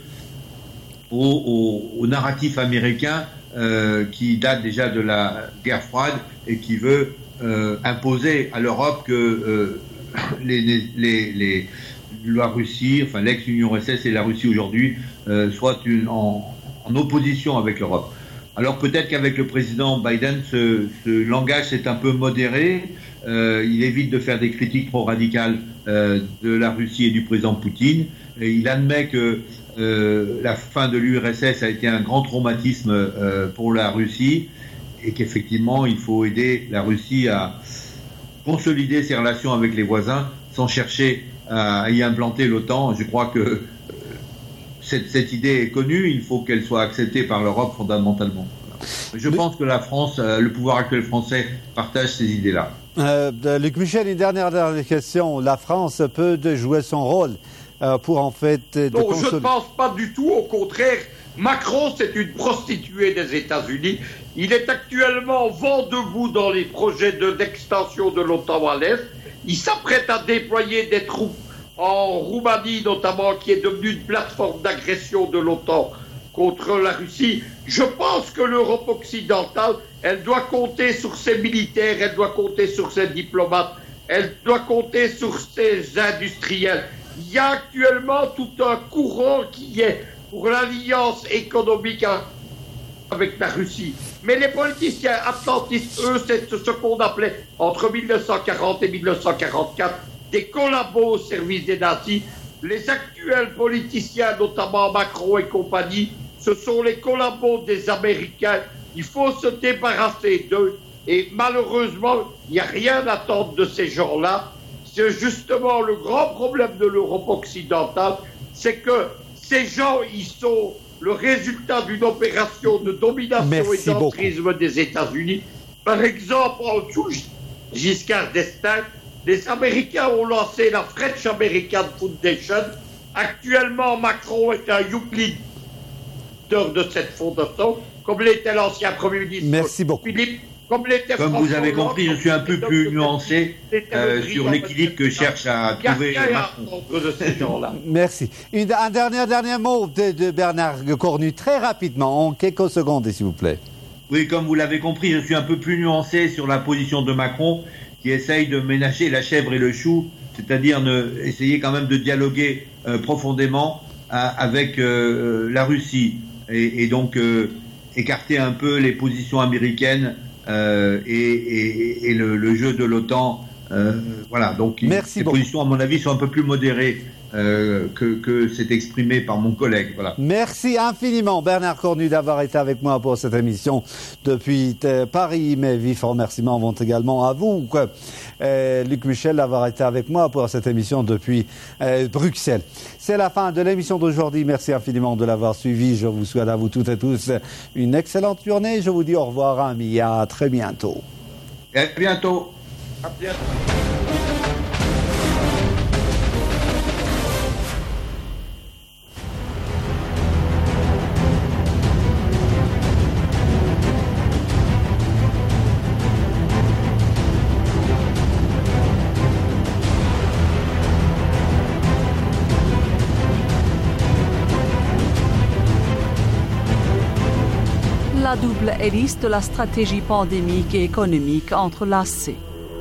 au, au, au narratif américain euh, qui date déjà de la guerre froide et qui veut euh, imposer à l'Europe que euh, les, les, les, les, la Russie, enfin l'ex-Union U R S S et la Russie aujourd'hui euh, soient une, en, en opposition avec l'Europe. Alors peut-être qu'avec le président Biden, ce, ce langage s'est un peu modéré. Euh, il évite de faire des critiques trop radicales euh, de la Russie et du président Poutine. Et il admet que euh, la fin de l'U R S S a été un grand traumatisme euh, pour la Russie et qu'effectivement il faut aider la Russie à consolider ses relations avec les voisins sans chercher à y implanter l'OTAN. Je crois que euh, cette, cette idée est connue, il faut qu'elle soit acceptée par l'Europe fondamentalement. Voilà. Je pense que la France, euh, le pouvoir actuel français partage ces idées-là. Euh, Luc Michel, une dernière, dernière question. La France peut jouer son rôle euh, pour en fait... De non, consol... je ne pense pas du tout. Au contraire, Macron, c'est une prostituée des États-Unis. Il est actuellement vent debout dans les projets de, d'extension de l'OTAN à l'Est. Il s'apprête à déployer des troupes en Roumanie, notamment, qui est devenue une plateforme d'agression de l'OTAN contre la Russie. Je pense que l'Europe occidentale, elle doit compter sur ses militaires, elle doit compter sur ses diplomates, elle doit compter sur ses industriels. Il y a actuellement tout un courant qui est pour l'alliance économique avec la Russie. Mais les politiciens atlantistes, eux, c'est ce qu'on appelait entre mille neuf cent quarante et mille neuf cent quarante-quatre des collabos au service des nazis. Les actuels politiciens, notamment Macron et compagnie, ce sont les collabos des Américains. Il faut se débarrasser d'eux. Et malheureusement, il n'y a rien à attendre de ces gens-là. C'est justement le grand problème de l'Europe occidentale, c'est que ces gens, ils sont le résultat d'une opération de domination Merci et d'entrisme des États-Unis. Par exemple, en dessous Giscard d'Estaing, les Américains ont lancé la French American Foundation. Actuellement, Macron est un youth leader de cette fondation, comme l'était l'ancien Premier ministre Merci beaucoup. Philippe. Comme, comme vous avez compris, je suis un peu plus nuancé euh, sur l'équilibre que cherche à trouver Macron. De ces gens-là. Merci. Une, un dernier, dernier mot de, de Bernard Cornu, très rapidement, en quelques secondes, s'il vous plaît. Oui, comme vous l'avez compris, je suis un peu plus nuancé sur la position de Macron, qui essaye de ménager la chèvre et le chou, c'est-à-dire ne, essayer quand même de dialoguer euh, profondément à, avec euh, la Russie et, et donc euh, écarter un peu les positions américaines euh, et, et, et le, le jeu de l'OTAN. Euh, voilà, donc Merci les beaucoup. positions, à mon avis, sont un peu plus modérées euh, que, que c'est exprimé par mon collègue. Voilà. Merci infiniment Bernard Cornu d'avoir été avec moi pour cette émission depuis euh, Paris. Mes vifs remerciements vont également à vous, quoi. Euh, Luc Michel d'avoir été avec moi pour cette émission depuis euh, Bruxelles. C'est la fin de l'émission d'aujourd'hui. Merci infiniment de l'avoir suivi. Je vous souhaite à vous toutes et tous une excellente journée. Je vous dis au revoir, amis, à très bientôt. Et à bientôt. À bientôt. La double hélice de la stratégie pandémique et économique entrelacée.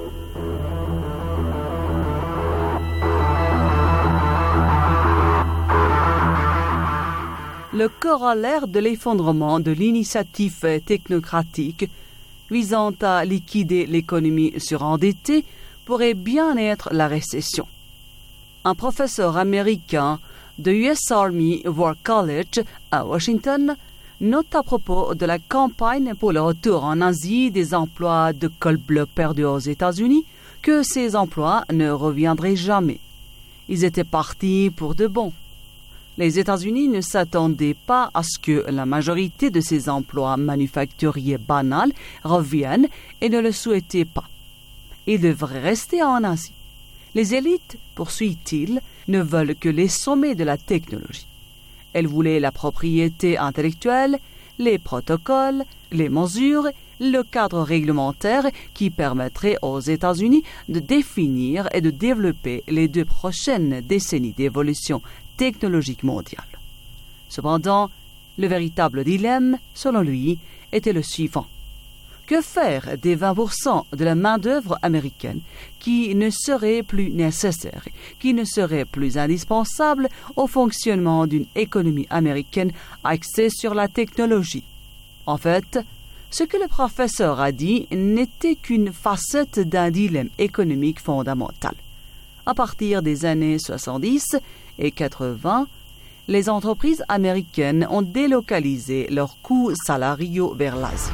Le corollaire de l'effondrement de l'initiative technocratique visant à liquider l'économie surendettée pourrait bien être la récession. Un professeur américain de U S Army War College à Washington note à propos de la campagne pour le retour en Asie des emplois de col bleu perdus aux États-Unis que ces emplois ne reviendraient jamais. Ils étaient partis pour de bon. Les États-Unis ne s'attendaient pas à ce que la majorité de ces emplois manufacturiers banals reviennent et ne le souhaitaient pas. Ils devraient rester en Asie. Les élites, poursuit-il, ne veulent que les sommets de la technologie. Elles voulaient la propriété intellectuelle, les protocoles, les mesures, le cadre réglementaire qui permettrait aux États-Unis de définir et de développer les deux prochaines décennies d'évolution technologique mondiale. Cependant, le véritable dilemme, selon lui, était le suivant. Que faire des vingt pour cent de la main-d'œuvre américaine qui ne serait plus nécessaire, qui ne serait plus indispensable au fonctionnement d'une économie américaine axée sur la technologie? En fait, ce que le professeur a dit n'était qu'une facette d'un dilemme économique fondamental. À partir des années soixante-dix et quatre-vingts, les entreprises américaines ont délocalisé leurs coûts salariaux vers l'Asie.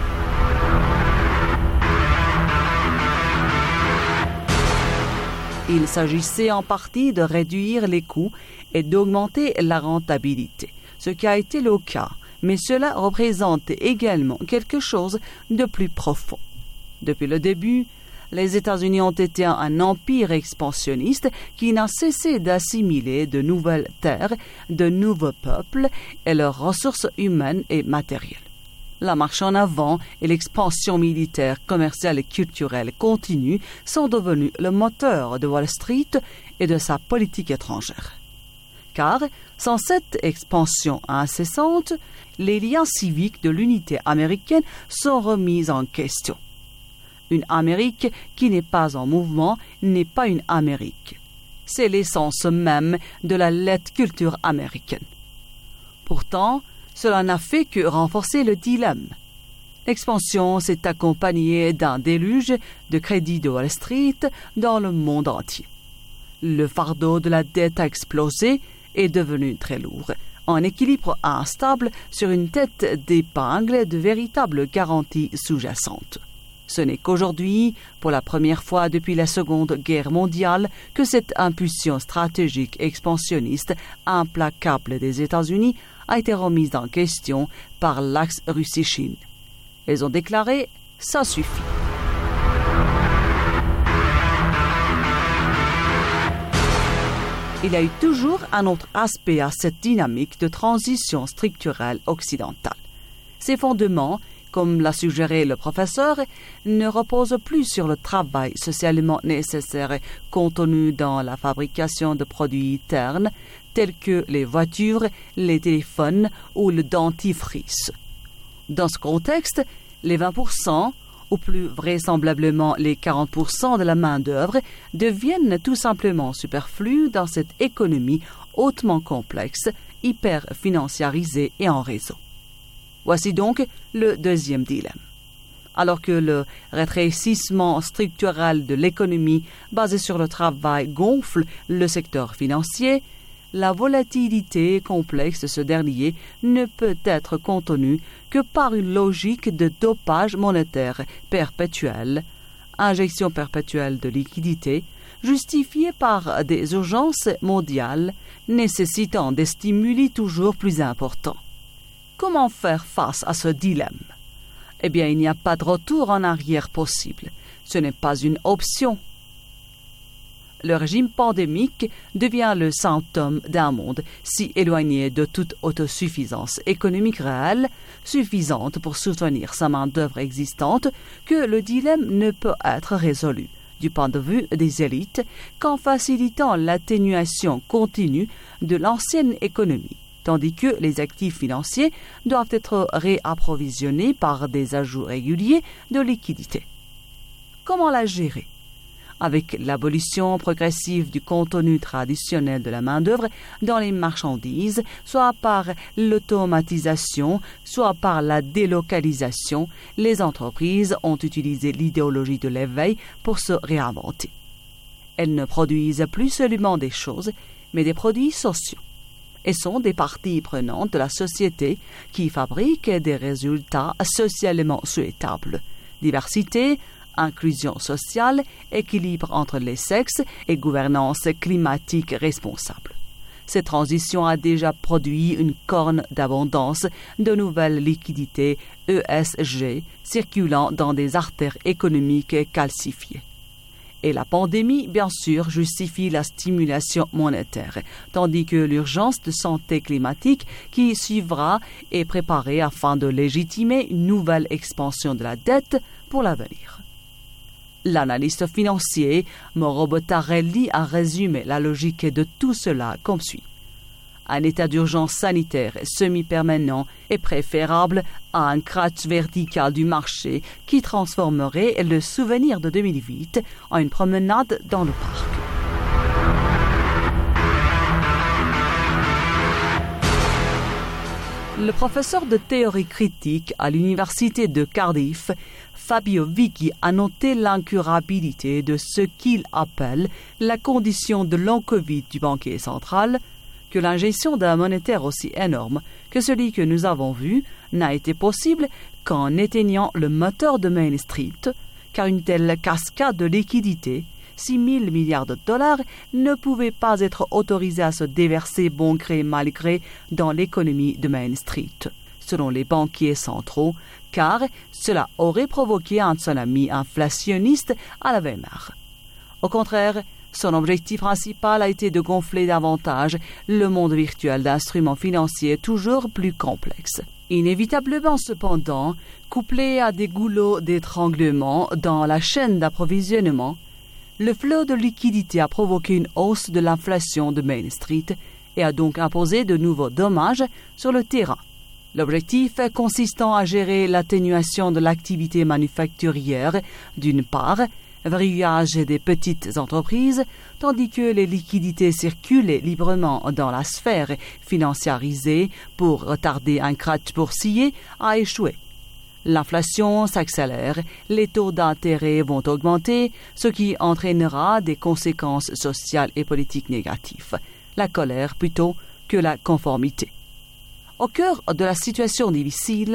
Il s'agissait en partie de réduire les coûts et d'augmenter la rentabilité, ce qui a été le cas, mais cela représentait également quelque chose de plus profond. Depuis le début, les États-Unis ont été un empire expansionniste qui n'a cessé d'assimiler de nouvelles terres, de nouveaux peuples et leurs ressources humaines et matérielles. La marche en avant et l'expansion militaire, commerciale et culturelle continue sont devenus le moteur de Wall Street et de sa politique étrangère. Car, sans cette expansion incessante, les liens civiques de l'unité américaine sont remis en question. Une Amérique qui n'est pas en mouvement n'est pas une Amérique. C'est l'essence même de la laide culture américaine. Pourtant, cela n'a fait que renforcer le dilemme. L'expansion s'est accompagnée d'un déluge de crédits de Wall Street dans le monde entier. Le fardeau de la dette a explosé et est devenu très lourd, en équilibre instable sur une tête d'épingle de véritables garanties sous-jacentes. Ce n'est qu'aujourd'hui, pour la première fois depuis la Seconde Guerre mondiale, que cette impulsion stratégique expansionniste implacable des États-Unis a été remise en question par l'axe Russie-Chine. Ils ont déclaré « ça suffit ». Il y a eu toujours un autre aspect à cette dynamique de transition structurelle occidentale. Ces fondements, comme l'a suggéré le professeur, ne reposent plus sur le travail socialement nécessaire contenu dans la fabrication de produits ternes tels que les voitures, les téléphones ou le dentifrice. Dans ce contexte, les vingt pour cent, ou plus vraisemblablement les quarante pour cent de la main-d'œuvre, deviennent tout simplement superflus dans cette économie hautement complexe, hyper financiarisée et en réseau. Voici donc le deuxième dilemme. Alors que le rétrécissement structurel de l'économie basé sur le travail gonfle le secteur financier, la volatilité complexe de ce dernier ne peut être contenue que par une logique de dopage monétaire perpétuel, injection perpétuelle de liquidités, justifiée par des urgences mondiales nécessitant des stimuli toujours plus importants. Comment faire face à ce dilemme? Eh bien, il n'y a pas de retour en arrière possible. Ce n'est pas une option. Le régime pandémique devient le symptôme d'un monde si éloigné de toute autosuffisance économique réelle, suffisante pour soutenir sa main-d'œuvre existante, que le dilemme ne peut être résolu, du point de vue des élites, qu'en facilitant l'atténuation continue de l'ancienne économie, tandis que les actifs financiers doivent être réapprovisionnés par des ajouts réguliers de liquidités. Comment la gérer? Avec l'abolition progressive du contenu traditionnel de la main-d'œuvre dans les marchandises, soit par l'automatisation, soit par la délocalisation, les entreprises ont utilisé l'idéologie de l'éveil pour se réinventer. Elles ne produisent plus seulement des choses, mais des produits sociaux, et sont des parties prenantes de la société qui fabriquent des résultats socialement souhaitables. Diversité, inclusion sociale, équilibre entre les sexes et gouvernance climatique responsable. Cette transition a déjà produit une corne d'abondance de nouvelles liquidités E S G circulant dans des artères économiques calcifiées. Et la pandémie, bien sûr, justifie la stimulation monétaire, tandis que l'urgence de santé climatique qui suivra est préparée afin de légitimer une nouvelle expansion de la dette pour l'avenir. L'analyste financier Mauro Bottarelli a résumé la logique de tout cela comme suit. Un état d'urgence sanitaire semi-permanent est préférable à un crash vertical du marché qui transformerait le souvenir de deux mille huit en une promenade dans le parc. Le professeur de théorie critique à l'université de Cardiff, Fabio Vighi, a noté l'incurabilité de ce qu'il appelle la condition de long Covid du banquier central, que l'injection d'un monétaire aussi énorme que celui que nous avons vu n'a été possible qu'en éteignant le moteur de Main Street, car une telle cascade de liquidités, six mille milliards de dollars, ne pouvait pas être autorisée à se déverser bon gré mal gré dans l'économie de Main Street, selon les banquiers centraux, car cela aurait provoqué un tsunami inflationniste à la Weimar. Au contraire, son objectif principal a été de gonfler davantage le monde virtuel d'instruments financiers toujours plus complexes. Inévitablement cependant, couplé à des goulots d'étranglement dans la chaîne d'approvisionnement, le flot de liquidités a provoqué une hausse de l'inflation de Main Street et a donc imposé de nouveaux dommages sur le terrain. L'objectif consistant à gérer l'atténuation de l'activité manufacturière, d'une part, verrouillage des petites entreprises, tandis que les liquidités circulaient librement dans la sphère financiarisée pour retarder un crash boursier, a échoué. L'inflation s'accélère, les taux d'intérêt vont augmenter, ce qui entraînera des conséquences sociales et politiques négatives, la colère plutôt que la conformité. Au cœur de la situation difficile,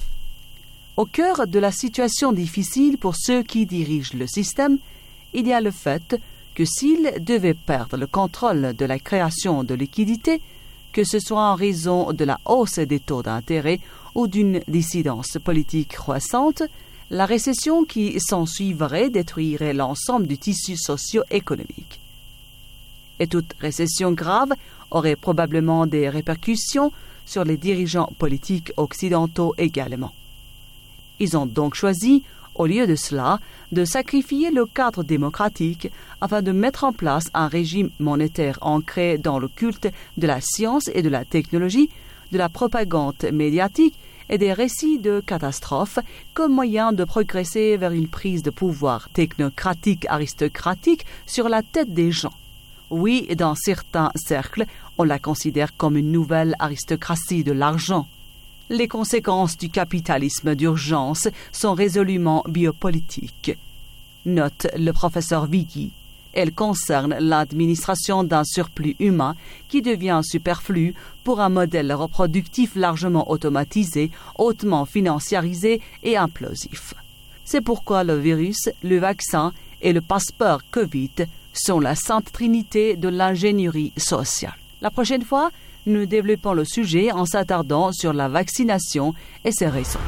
Au cœur de la situation difficile pour ceux qui dirigent le système, il y a le fait que s'ils devaient perdre le contrôle de la création de liquidités, que ce soit en raison de la hausse des taux d'intérêt ou d'une dissidence politique croissante, la récession qui s'ensuivrait détruirait l'ensemble du tissu socio-économique. Et toute récession grave aurait probablement des répercussions sur les dirigeants politiques occidentaux également. Ils ont donc choisi, au lieu de cela, de sacrifier le cadre démocratique afin de mettre en place un régime monétaire ancré dans le culte de la science et de la technologie, de la propagande médiatique et des récits de catastrophes comme moyen de progresser vers une prise de pouvoir technocratique aristocratique sur la tête des gens. Oui, dans certains cercles, on la considère comme une nouvelle aristocratie de l'argent. Les conséquences du capitalisme d'urgence sont résolument biopolitiques. Note le professeur Viggi. Elle concerne l'administration d'un surplus humain qui devient superflu pour un modèle reproductif largement automatisé, hautement financiarisé et implosif. C'est pourquoi le virus, le vaccin et le passeport Covid sont la sainte trinité de l'ingénierie sociale. La prochaine fois, nous développons le sujet en s'attardant sur la vaccination et ses raisons.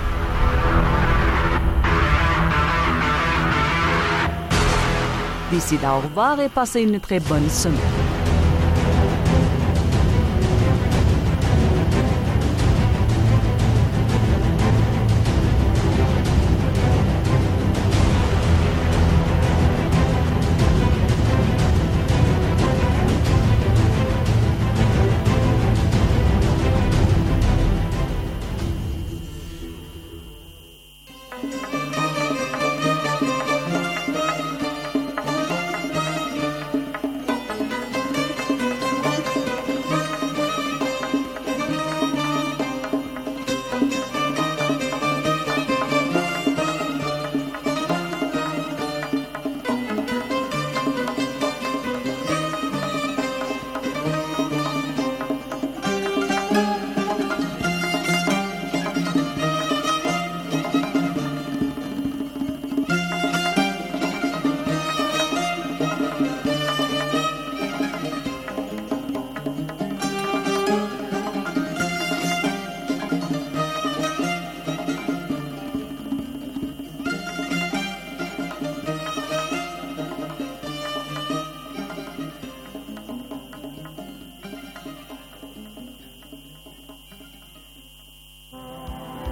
D'ici là, au revoir et passez une très bonne semaine.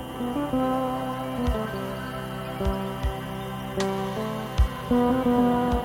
Thank you.